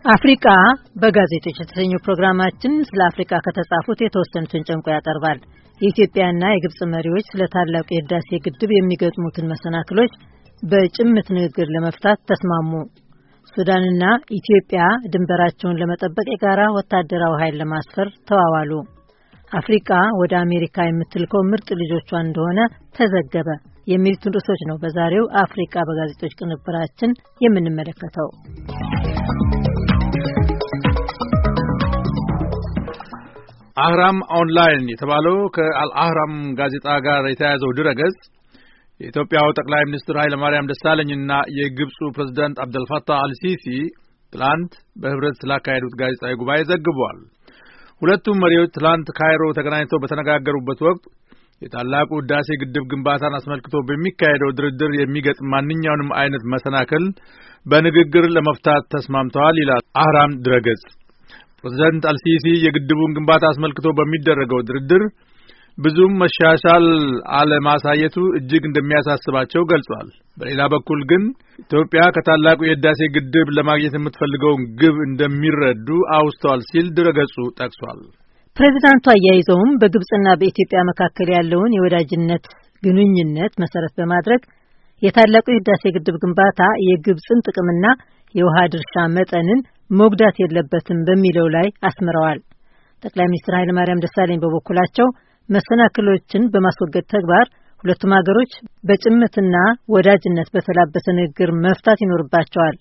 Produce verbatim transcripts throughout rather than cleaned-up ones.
አፍሪካ በጋዜጦች የተሰኘው ፕሮግራማችን ስለ አፍሪካ ከተጻፉት የተወሰኑትን ጨምቆ ያቀርባል። የኢትዮጵያና የግብጽ መሪዎች ስለ ታላቁ የህዳሴ ግድብ የሚገጥሙትን መሰናክሎች በጭምት ንግግር ለመፍታት ተስማሙ። ሱዳንና ኢትዮጵያ ድንበራቸውን ለመጠበቅ የጋራ ወታደራዊ ኃይል ለማስፈር ተዋዋሉ። አፍሪካ ወደ አሜሪካ የምትልከው ምርጥ ልጆቿ እንደሆነ ተዘገበ። የሚሉትን ርዕሶች ነው በዛሬው አፍሪካ በጋዜጦች ቅንብራችን የምንመለከተው። አህራም ኦንላይን የተባለው ከአልአህራም ጋዜጣ ጋር የተያያዘው ድረገጽ የኢትዮጵያው ጠቅላይ ሚኒስትር ኃይለ ማርያም ደሳለኝና የግብፁ ፕሬዝዳንት አብደልፈታህ አልሲሲ ትላንት በህብረት ስላካሄዱት ጋዜጣዊ ጉባኤ ዘግቧል። ሁለቱም መሪዎች ትላንት ካይሮ ተገናኝተው በተነጋገሩበት ወቅት የታላቁ ህዳሴ ግድብ ግንባታን አስመልክቶ በሚካሄደው ድርድር የሚገጥም ማንኛውንም አይነት መሰናክል በንግግር ለመፍታት ተስማምተዋል ይላል አህራም ድረገጽ። ፕሬዝዳንት አልሲሲ የግድቡን ግንባታ አስመልክቶ በሚደረገው ድርድር ብዙም መሻሻል አለማሳየቱ እጅግ እንደሚያሳስባቸው ገልጿል። በሌላ በኩል ግን ኢትዮጵያ ከታላቁ የህዳሴ ግድብ ለማግኘት የምትፈልገውን ግብ እንደሚረዱ አውስተዋል ሲል ድረገጹ ጠቅሷል። ፕሬዝዳንቱ አያይዘውም በግብጽና በኢትዮጵያ መካከል ያለውን የወዳጅነት ግንኙነት መሰረት በማድረግ የታላቁ የህዳሴ ግድብ ግንባታ የግብጽን ጥቅምና የውሃ ድርሻ መጠንን መጉዳት የለበትም በሚለው ላይ አስምረዋል። ጠቅላይ ሚኒስትር ኃይለ ማርያም ደሳለኝ በበኩላቸው መሰናክሎችን በማስወገድ ተግባር ሁለቱም ሀገሮች በጭምትና ወዳጅነት በተላበሰ ንግግር መፍታት ይኖርባቸዋል።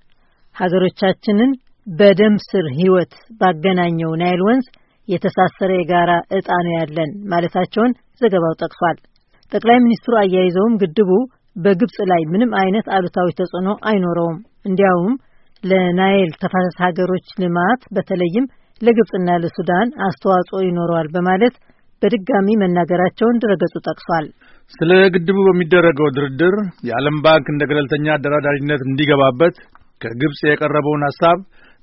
ሀገሮቻችንን በደም ስር ህይወት ባገናኘው ናይል ወንዝ የተሳሰረ የጋራ ዕጣ ነው ያለን ማለታቸውን ዘገባው ጠቅሷል። ጠቅላይ ሚኒስትሩ አያይዘውም ግድቡ በግብጽ ላይ ምንም አይነት አሉታዊ ተጽዕኖ አይኖረውም፣ እንዲያውም ለናይል ተፋሰስ ሀገሮች ልማት በተለይም ለግብጽና ለሱዳን አስተዋጽኦ ይኖረዋል በማለት በድጋሚ መናገራቸውን ድረገጹ ጠቅሷል። ስለ ግድቡ በሚደረገው ድርድር የዓለም ባንክ እንደ ገለልተኛ አደራዳሪነት እንዲገባበት ከግብጽ የቀረበውን ሐሳብ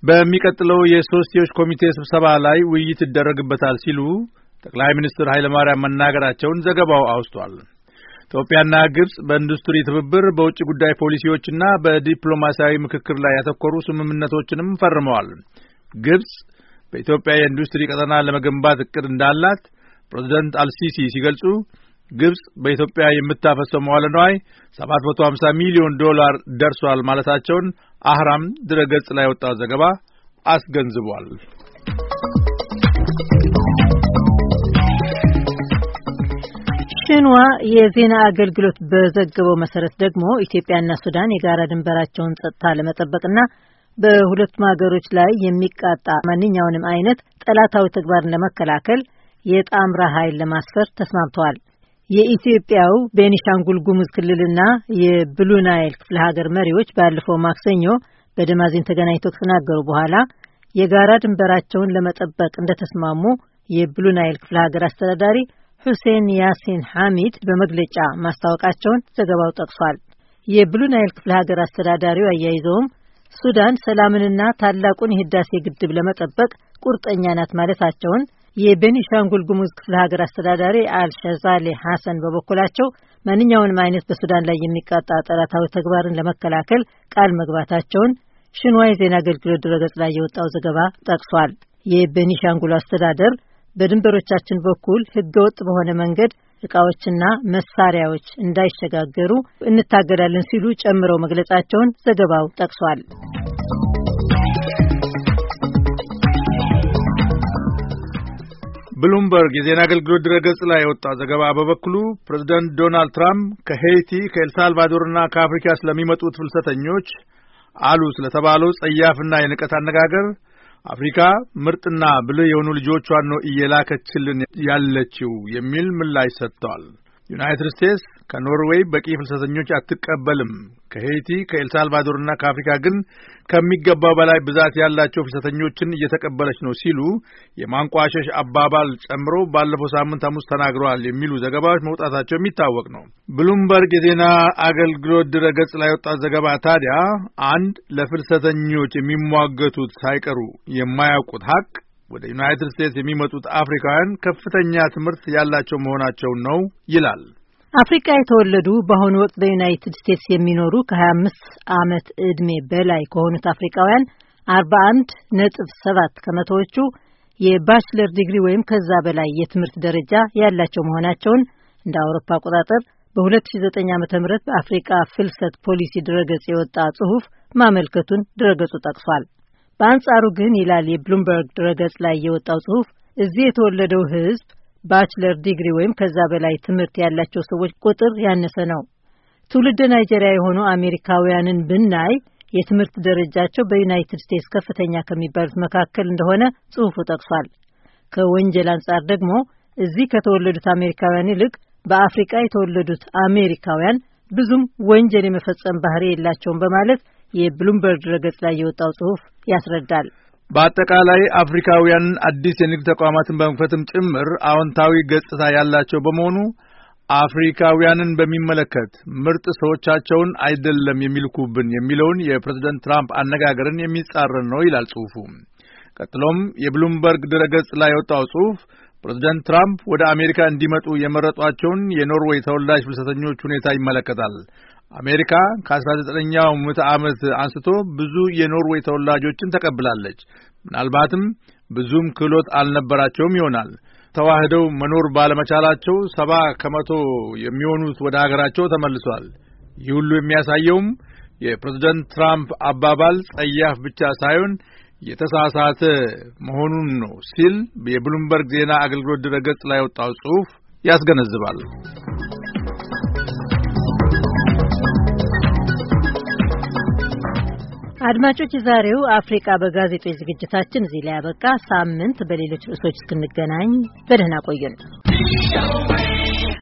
በሚቀጥለው የሶስትዮሽ ኮሚቴ ስብሰባ ላይ ውይይት ይደረግበታል ሲሉ ጠቅላይ ሚኒስትር ኃይለ ማርያም መናገራቸውን ዘገባው አውስቷል። ኢትዮጵያና ግብጽ በኢንዱስትሪ ትብብር፣ በውጭ ጉዳይ ፖሊሲዎችና በዲፕሎማሲያዊ ምክክር ላይ ያተኮሩ ስምምነቶችንም ፈርመዋል። ግብጽ በኢትዮጵያ የኢንዱስትሪ ቀጠና ለመገንባት እቅድ እንዳላት ፕሬዝዳንት አልሲሲ ሲገልጹ ግብጽ በኢትዮጵያ የምታፈሰው መዋዕለ ንዋይ ሰባት መቶ ሃምሳ ሚሊዮን ዶላር ደርሷል ማለታቸውን አህራም ድረገጽ ላይ ወጣው ዘገባ አስገንዝቧል። ሽንዋ የዜና አገልግሎት በዘገበው መሰረት ደግሞ ኢትዮጵያና ሱዳን የጋራ ድንበራቸውን ጸጥታ ለመጠበቅና በሁለቱም ሀገሮች ላይ የሚቃጣ ማንኛውንም አይነት ጠላታዊ ተግባርን ለመከላከል የጣምራ ኃይል ለማስፈር ተስማምተዋል። የኢትዮጵያው ቤኒሻንጉል ጉሙዝ ክልልና የብሉ ናይል ክፍለ ሀገር መሪዎች ባለፈው ማክሰኞ በደማዚን ተገናኝተው ከተናገሩ በኋላ የጋራ ድንበራቸውን ለመጠበቅ እንደተስማሙ የብሉ ናይል ክፍለ ሀገር አስተዳዳሪ ሁሴን ያሲን ሐሚድ በመግለጫ ማስታወቃቸውን ዘገባው ጠቅሷል። የብሉ ናይል ክፍለ ሀገር አስተዳዳሪው አያይዘውም ሱዳን ሰላምንና ታላቁን የህዳሴ ግድብ ለመጠበቅ ቁርጠኛ ናት ማለታቸውን የቤኒሻንጉል ጉሙዝ ክፍለ ሀገር አስተዳዳሪ አልሸዛሌ ሐሰን በበኩላቸው ማንኛውንም አይነት በሱዳን ላይ የሚቃጣ ጠላታዊ ተግባርን ለመከላከል ቃል መግባታቸውን ሽንዋ የዜና አገልግሎት ድረገጽ ላይ የወጣው ዘገባ ጠቅሷል። የቤኒሻንጉል አስተዳደር በድንበሮቻችን በኩል ህገወጥ በሆነ መንገድ ዕቃዎችና መሳሪያዎች እንዳይሸጋገሩ እንታገዳለን ሲሉ ጨምረው መግለጻቸውን ዘገባው ጠቅሷል። ብሉምበርግ የዜና አገልግሎት ድረገጽ ላይ የወጣው ዘገባ በበኩሉ ፕሬዝዳንት ዶናልድ ትራምፕ ከሄይቲ ከኤልሳልቫዶርና ከአፍሪካ ስለሚመጡት ፍልሰተኞች አሉ ስለተባለው ጸያፍና የንቀት አነጋገር አፍሪካ ምርጥና ብልህ የሆኑ ልጆቿን ነው እየላከችልን ያለችው የሚል ምላሽ ሰጥቷል። ዩናይትድ ስቴትስ ከኖርዌይ በቂ ፍልሰተኞች አትቀበልም፣ ከሄይቲ ከኤልሳልቫዶርና ከአፍሪካ ግን ከሚገባው በላይ ብዛት ያላቸው ፍልሰተኞችን እየተቀበለች ነው ሲሉ የማንቋሸሽ አባባል ጨምሮ ባለፈው ሳምንት ሐሙስ ተናግረዋል የሚሉ ዘገባዎች መውጣታቸው የሚታወቅ ነው። ብሉምበርግ የዜና አገልግሎት ድረገጽ ላይ ወጣ ዘገባ ታዲያ አንድ ለፍልሰተኞች የሚሟገቱት ሳይቀሩ የማያውቁት ሀቅ ወደ ዩናይትድ ስቴትስ የሚመጡት አፍሪካውያን ከፍተኛ ትምህርት ያላቸው መሆናቸው ነው ይላል። አፍሪካ የተወለዱ በአሁኑ ወቅት በዩናይትድ ስቴትስ የሚኖሩ ከ25 ዓመት ዕድሜ በላይ ከሆኑት አፍሪካውያን አርባ አንድ ነጥብ ሰባት ከመቶዎቹ የባችለር ዲግሪ ወይም ከዛ በላይ የትምህርት ደረጃ ያላቸው መሆናቸውን እንደ አውሮፓ አቆጣጠር በሁለት ሺህ ዘጠኝ ዓመተ ምህረት በአፍሪካ ፍልሰት ፖሊሲ ድረገጽ የወጣ ጽሑፍ ማመልከቱን ድረገጹ ጠቅሷል። በአንጻሩ ግን ይላል የብሉምበርግ ድረገጽ ላይ የወጣው ጽሑፍ እዚህ የተወለደው ሕዝብ ባችለር ዲግሪ ወይም ከዛ በላይ ትምህርት ያላቸው ሰዎች ቁጥር ያነሰ ነው። ትውልደ ናይጄሪያ የሆኑ አሜሪካውያንን ብናይ የትምህርት ደረጃቸው በዩናይትድ ስቴትስ ከፍተኛ ከሚባሉት መካከል እንደሆነ ጽሑፉ ጠቅሷል። ከወንጀል አንጻር ደግሞ እዚህ ከተወለዱት አሜሪካውያን ይልቅ በአፍሪካ የተወለዱት አሜሪካውያን ብዙም ወንጀል የመፈጸም ባህሪ የላቸውም በማለት የብሉምበርግ ድረገጽ ላይ የወጣው ጽሑፍ ያስረዳል። በአጠቃላይ አፍሪካውያን አዲስ የንግድ ተቋማትን በመክፈትም ጭምር አዎንታዊ ገጽታ ያላቸው በመሆኑ አፍሪካውያንን በሚመለከት ምርጥ ሰዎቻቸውን አይደለም የሚልኩብን የሚለውን የፕሬዝዳንት ትራምፕ አነጋገርን የሚጻረን ነው ይላል ጽሑፉ። ቀጥሎም የብሉምበርግ ድረገጽ ላይ የወጣው ጽሑፍ ፕሬዝዳንት ትራምፕ ወደ አሜሪካ እንዲመጡ የመረጧቸውን የኖርዌይ ተወላጅ ፍልሰተኞች ሁኔታ ይመለከታል። አሜሪካ ከአስራ ዘጠነኛው ምዕተ ዓመት አንስቶ ብዙ የኖርዌይ ተወላጆችን ተቀብላለች። ምናልባትም ብዙም ክህሎት አልነበራቸውም ይሆናል። ተዋህደው መኖር ባለመቻላቸው ሰባ ከመቶ የሚሆኑት ወደ ሀገራቸው ተመልሷል። ይህ ሁሉ የሚያሳየውም የፕሬዝዳንት ትራምፕ አባባል ጸያፍ ብቻ ሳይሆን የተሳሳተ መሆኑን ነው ሲል የብሉምበርግ ዜና አገልግሎት ድረገጽ ላይ ወጣው ጽሑፍ ያስገነዝባል። አድማጮች፣ ዛሬው አፍሪካ በጋዜጦች ዝግጅታችን እዚህ ላይ ያበቃ። ሳምንት በሌሎች ርዕሶች እስክንገናኝ በደህና ቆዩን።